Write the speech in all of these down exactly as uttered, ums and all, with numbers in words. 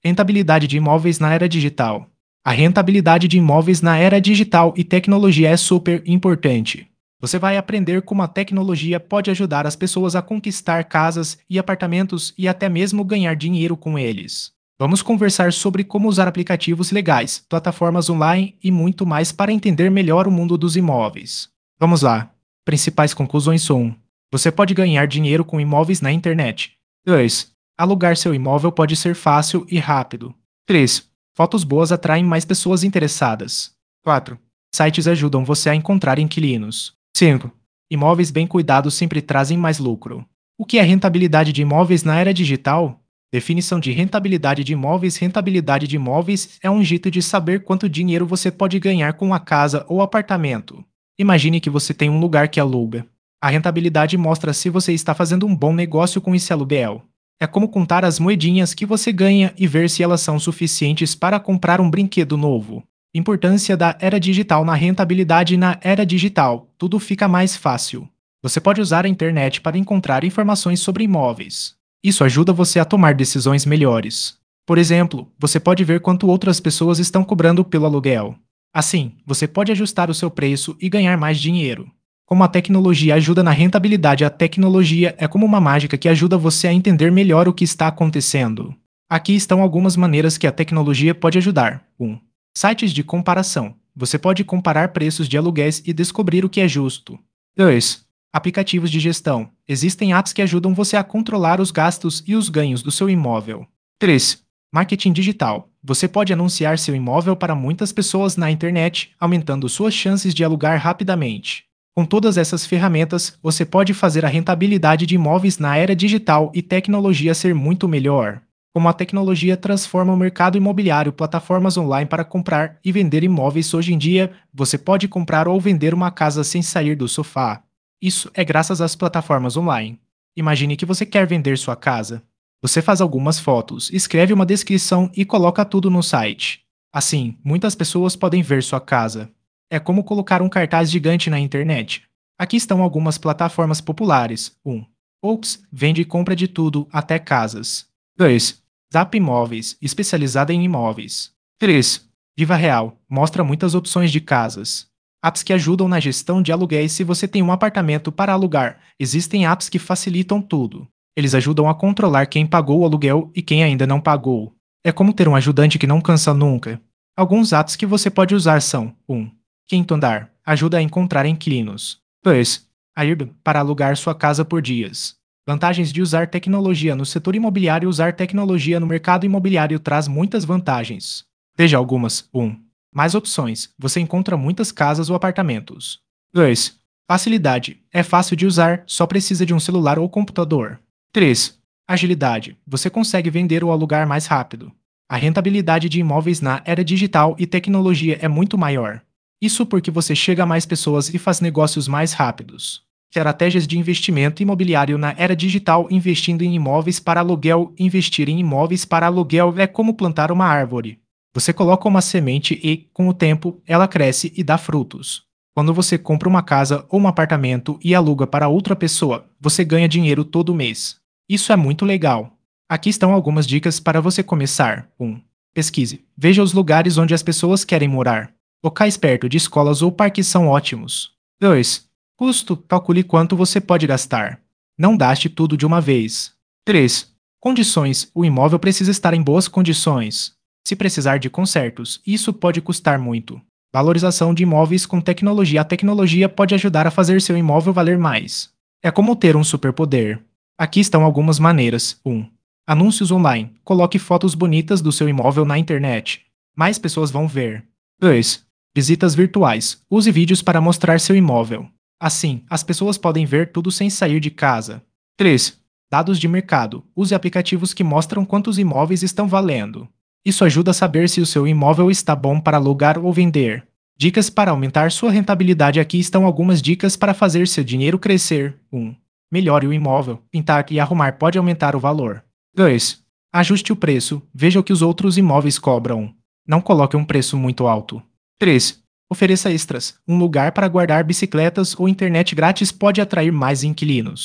Rentabilidade de imóveis na era digital. A rentabilidade de imóveis na era digital e tecnologia é super importante. Você vai aprender como a tecnologia pode ajudar as pessoas a conquistar casas e apartamentos e até mesmo ganhar dinheiro com eles. Vamos conversar sobre como usar aplicativos legais, plataformas online e muito mais para entender melhor o mundo dos imóveis. Vamos lá. Principais conclusões são: um. Você pode ganhar dinheiro com imóveis na internet. dois. Alugar seu imóvel pode ser fácil e rápido. três. Fotos boas atraem mais pessoas interessadas. quatro. Sites ajudam você a encontrar inquilinos. cinco. Imóveis bem cuidados sempre trazem mais lucro. O que é rentabilidade de imóveis na era digital? Definição de rentabilidade de imóveis. Rentabilidade de imóveis é um jeito de saber quanto dinheiro você pode ganhar com a casa ou apartamento. Imagine que você tem um lugar que aluga. A rentabilidade mostra se você está fazendo um bom negócio com esse aluguel. É como contar as moedinhas que você ganha e ver se elas são suficientes para comprar um brinquedo novo. Importância da era digital na rentabilidade. Na era digital, tudo fica mais fácil. Você pode usar a internet para encontrar informações sobre imóveis. Isso ajuda você a tomar decisões melhores. Por exemplo, você pode ver quanto outras pessoas estão cobrando pelo aluguel. Assim, você pode ajustar o seu preço e ganhar mais dinheiro. Como a tecnologia ajuda na rentabilidade. A tecnologia é como uma mágica que ajuda você a entender melhor o que está acontecendo. Aqui estão algumas maneiras que a tecnologia pode ajudar. um. Sites de comparação. Você pode comparar preços de aluguéis e descobrir o que é justo. dois. Aplicativos de gestão. Existem apps que ajudam você a controlar os gastos e os ganhos do seu imóvel. três. Marketing digital. Você pode anunciar seu imóvel para muitas pessoas na internet, aumentando suas chances de alugar rapidamente. Com todas essas ferramentas, você pode fazer a rentabilidade de imóveis na era digital e tecnologia ser muito melhor. Como a tecnologia transforma o mercado imobiliário. Plataformas online para comprar e vender imóveis. Hoje em dia, você pode comprar ou vender uma casa sem sair do sofá. Isso é graças às plataformas online. Imagine que você quer vender sua casa. Você faz algumas fotos, escreve uma descrição e coloca tudo no site. Assim, muitas pessoas podem ver sua casa. É como colocar um cartaz gigante na internet. Aqui estão algumas plataformas populares. um. Ops, vende e compra de tudo, até casas. dois. Zap Imóveis, especializada em imóveis. três. Viva Real, mostra muitas opções de casas. Apps que ajudam na gestão de aluguéis. Se você tem um apartamento para alugar, existem apps que facilitam tudo. Eles ajudam a controlar quem pagou o aluguel e quem ainda não pagou. É como ter um ajudante que não cansa nunca. Alguns apps que você pode usar são: um. Quinto Andar, ajuda a encontrar inquilinos. dois. Airbnb, para alugar sua casa por dias. Vantagens de usar tecnologia no setor imobiliário. Usar tecnologia no mercado imobiliário traz muitas vantagens. Veja algumas. um. Mais opções. Você encontra muitas casas ou apartamentos. dois. Facilidade. É fácil de usar, só precisa de um celular ou computador. três. Agilidade. Você consegue vender ou alugar mais rápido. A rentabilidade de imóveis na era digital e tecnologia é muito maior. Isso porque você chega a mais pessoas e faz negócios mais rápidos. Estratégias de investimento imobiliário na era digital. Investindo em imóveis para aluguel. Investir em imóveis para aluguel é como plantar uma árvore. Você coloca uma semente e, com o tempo, ela cresce e dá frutos. Quando você compra uma casa ou um apartamento e aluga para outra pessoa, você ganha dinheiro todo mês. Isso é muito legal. Aqui estão algumas dicas para você começar. um. Pesquise. Veja os lugares onde as pessoas querem morar. Locais perto de escolas ou parques são ótimos. dois. Custo. Calcule quanto você pode gastar. Não gaste tudo de uma vez. três. Condições. O imóvel precisa estar em boas condições. Se precisar de consertos, isso pode custar muito. Valorização de imóveis com tecnologia. A tecnologia pode ajudar a fazer seu imóvel valer mais. É como ter um superpoder. Aqui estão algumas maneiras. um. Anúncios online. Coloque fotos bonitas do seu imóvel na internet. Mais pessoas vão ver. dois. Visitas virtuais. Use vídeos para mostrar seu imóvel. Assim, as pessoas podem ver tudo sem sair de casa. três. Dados de mercado. Use aplicativos que mostram quantos imóveis estão valendo. Isso ajuda a saber se o seu imóvel está bom para alugar ou vender. Dicas para aumentar sua rentabilidade. Aqui estão algumas dicas para fazer seu dinheiro crescer. um. Melhore o imóvel. Pintar e arrumar pode aumentar o valor. dois. Ajuste o preço. Veja o que os outros imóveis cobram. Não coloque um preço muito alto. três. Ofereça extras. Um lugar para guardar bicicletas ou internet grátis pode atrair mais inquilinos.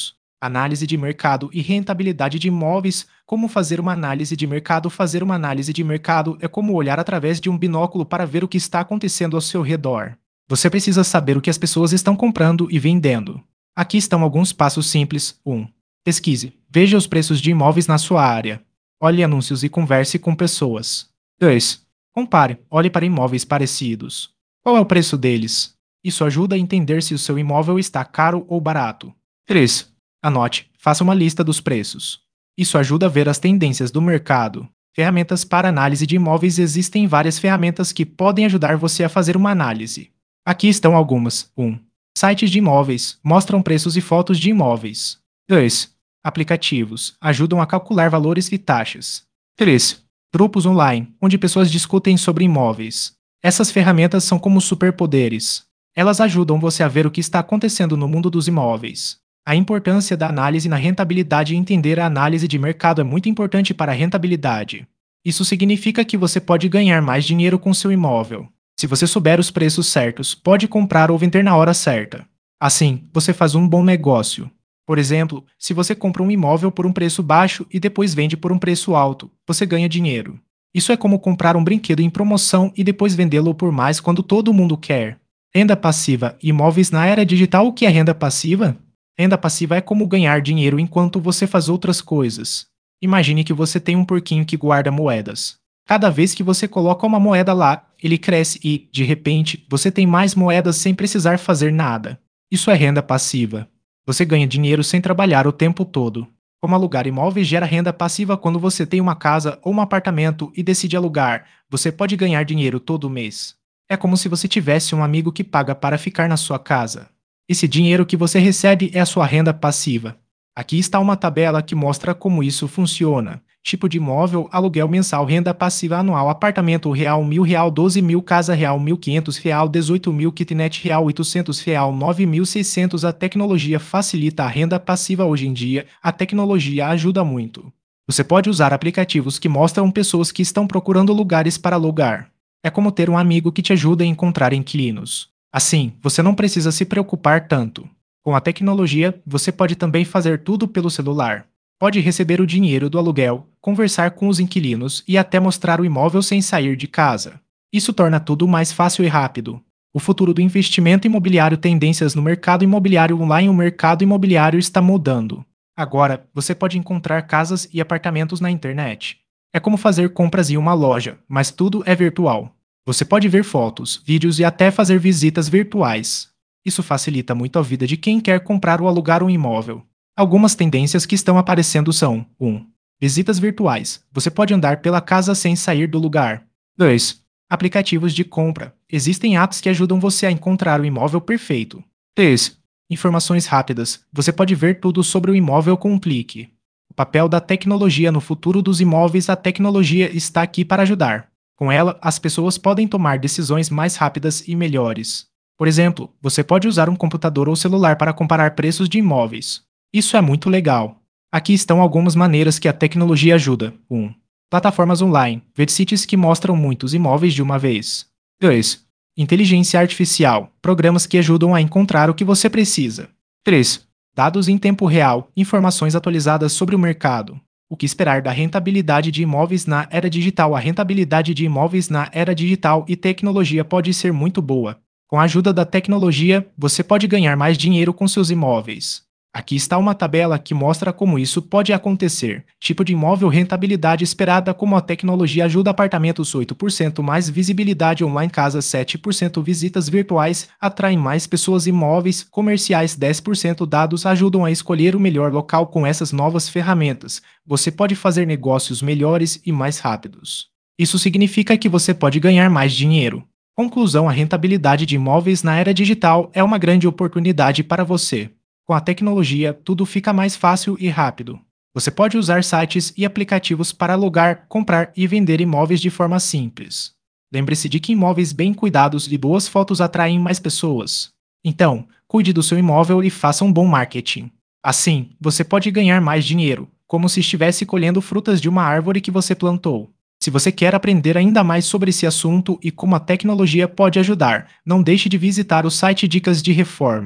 Análise de mercado e rentabilidade de imóveis. Como fazer uma análise de mercado? Fazer uma análise de mercado é como olhar através de um binóculo para ver o que está acontecendo ao seu redor. Você precisa saber o que as pessoas estão comprando e vendendo. Aqui estão alguns passos simples. um. Pesquise. Veja os preços de imóveis na sua área. Olhe anúncios e converse com pessoas. dois. Compare. Olhe para imóveis parecidos. Qual é o preço deles? Isso ajuda a entender se o seu imóvel está caro ou barato. três. Anote. Faça uma lista dos preços. Isso ajuda a ver as tendências do mercado. Ferramentas para análise de imóveis. Existem várias ferramentas que podem ajudar você a fazer uma análise. Aqui estão algumas. um. Sites de imóveis. Mostram preços e fotos de imóveis. dois. Aplicativos. Ajudam a calcular valores e taxas. três. Grupos online, onde pessoas discutem sobre imóveis. Essas ferramentas são como superpoderes. Elas ajudam você a ver o que está acontecendo no mundo dos imóveis. A importância da análise na rentabilidade e entender a análise de mercado é muito importante para a rentabilidade. Isso significa que você pode ganhar mais dinheiro com seu imóvel. Se você souber os preços certos, pode comprar ou vender na hora certa. Assim, você faz um bom negócio. Por exemplo, se você compra um imóvel por um preço baixo e depois vende por um preço alto, você ganha dinheiro. Isso é como comprar um brinquedo em promoção e depois vendê-lo por mais quando todo mundo quer. Renda passiva. Imóveis na era digital. O que é renda passiva? Renda passiva é como ganhar dinheiro enquanto você faz outras coisas. Imagine que você tem um porquinho que guarda moedas. Cada vez que você coloca uma moeda lá, ele cresce e, de repente, você tem mais moedas sem precisar fazer nada. Isso é renda passiva. Você ganha dinheiro sem trabalhar o tempo todo. Como alugar imóveis gera renda passiva. Quando você tem uma casa ou um apartamento e decide alugar, você pode ganhar dinheiro todo mês. É como se você tivesse um amigo que paga para ficar na sua casa. Esse dinheiro que você recebe é a sua renda passiva. Aqui está uma tabela que mostra como isso funciona. Tipo de imóvel: aluguel mensal, renda passiva anual, apartamento real mil real, doze mil, casa real mil e quinhentos real, dezoito mil, kitnet real oitocentos real, nove mil e seiscentos. A tecnologia facilita a renda passiva hoje em dia. A tecnologia ajuda muito. Você pode usar aplicativos que mostram pessoas que estão procurando lugares para alugar. É como ter um amigo que te ajuda a encontrar inquilinos. Assim, você não precisa se preocupar tanto. Com a tecnologia, você pode também fazer tudo pelo celular. Pode receber o dinheiro do aluguel, conversar com os inquilinos e até mostrar o imóvel sem sair de casa. Isso torna tudo mais fácil e rápido. O futuro do investimento imobiliário. Tendências no mercado imobiliário online. O mercado imobiliário está mudando. Agora, você pode encontrar casas e apartamentos na internet. É como fazer compras em uma loja, mas tudo é virtual. Você pode ver fotos, vídeos e até fazer visitas virtuais. Isso facilita muito a vida de quem quer comprar ou alugar um imóvel. Algumas tendências que estão aparecendo são: um. Visitas virtuais. Você pode andar pela casa sem sair do lugar. dois. Aplicativos de compra. Existem apps que ajudam você a encontrar o imóvel perfeito. três. Informações rápidas. Você pode ver tudo sobre o imóvel com um clique. O papel da tecnologia no futuro dos imóveis. A tecnologia está aqui para ajudar. Com ela, as pessoas podem tomar decisões mais rápidas e melhores. Por exemplo, você pode usar um computador ou celular para comparar preços de imóveis. Isso é muito legal. Aqui estão algumas maneiras que a tecnologia ajuda. um. Plataformas online. Ver sites que mostram muitos imóveis de uma vez. dois. Inteligência artificial. Programas que ajudam a encontrar o que você precisa. três. Dados em tempo real. Informações atualizadas sobre o mercado. O que esperar da rentabilidade de imóveis na era digital? A rentabilidade de imóveis na era digital e tecnologia pode ser muito boa. Com a ajuda da tecnologia, você pode ganhar mais dinheiro com seus imóveis. Aqui está uma tabela que mostra como isso pode acontecer. Tipo de imóvel: rentabilidade esperada. Como a tecnologia ajuda. Apartamentos oito por cento mais visibilidade online, casas sete por cento, visitas virtuais atraem mais pessoas, imóveis comerciais dez por cento. Dados ajudam a escolher o melhor local. Com essas novas ferramentas, você pode fazer negócios melhores e mais rápidos. Isso significa que você pode ganhar mais dinheiro. Conclusão: a rentabilidade de imóveis na era digital é uma grande oportunidade para você. Com a tecnologia, tudo fica mais fácil e rápido. Você pode usar sites e aplicativos para alugar, comprar e vender imóveis de forma simples. Lembre-se de que imóveis bem cuidados e boas fotos atraem mais pessoas. Então, cuide do seu imóvel e faça um bom marketing. Assim, você pode ganhar mais dinheiro, como se estivesse colhendo frutas de uma árvore que você plantou. Se você quer aprender ainda mais sobre esse assunto e como a tecnologia pode ajudar, não deixe de visitar o site Dicas de Reforma.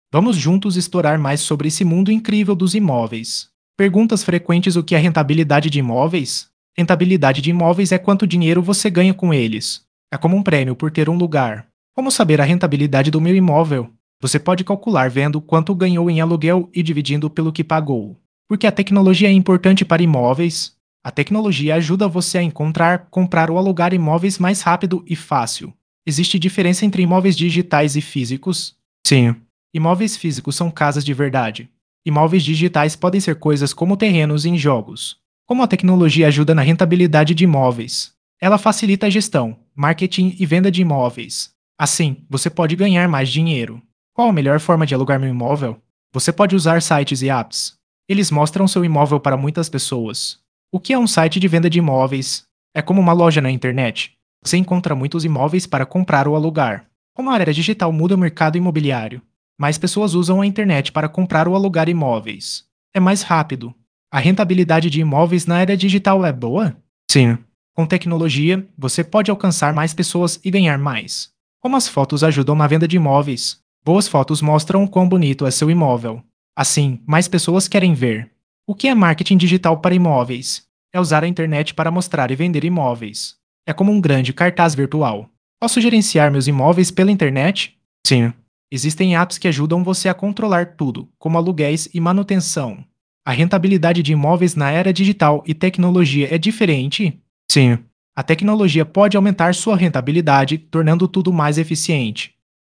Vamos juntos explorar mais sobre esse mundo incrível dos imóveis. Perguntas frequentes: o que é rentabilidade de imóveis? Rentabilidade de imóveis é quanto dinheiro você ganha com eles. É como um prêmio por ter um lugar. Como saber a rentabilidade do meu imóvel? Você pode calcular vendo quanto ganhou em aluguel e dividindo pelo que pagou. Porque a tecnologia é importante para imóveis. A tecnologia ajuda você a encontrar, comprar ou alugar imóveis mais rápido e fácil. Existe diferença entre imóveis digitais e físicos? Sim. Imóveis físicos são casas de verdade. Imóveis digitais podem ser coisas como terrenos em jogos. Como a tecnologia ajuda na rentabilidade de imóveis? Ela facilita a gestão, marketing e venda de imóveis. Assim, você pode ganhar mais dinheiro. Qual a melhor forma de alugar meu imóvel? Você pode usar sites e apps. Eles mostram seu imóvel para muitas pessoas. O que é um site de venda de imóveis? É como uma loja na internet. Você encontra muitos imóveis para comprar ou alugar. Como a era digital muda o mercado imobiliário, mais pessoas usam a internet para comprar ou alugar imóveis. É mais rápido. A rentabilidade de imóveis na era digital é boa? Sim. Com tecnologia, você pode alcançar mais pessoas e ganhar mais. Como as fotos ajudam na venda de imóveis? Boas fotos mostram o quão bonito é seu imóvel. Assim, mais pessoas querem ver. O que é marketing digital para imóveis? É usar a internet para mostrar e vender imóveis. É como um grande cartaz virtual. Posso gerenciar meus imóveis pela internet? Sim. Existem apps que ajudam você a controlar tudo, como aluguéis e manutenção. A rentabilidade de imóveis na era digital e tecnologia é diferente? Sim. A tecnologia pode aumentar sua rentabilidade, tornando tudo mais eficiente.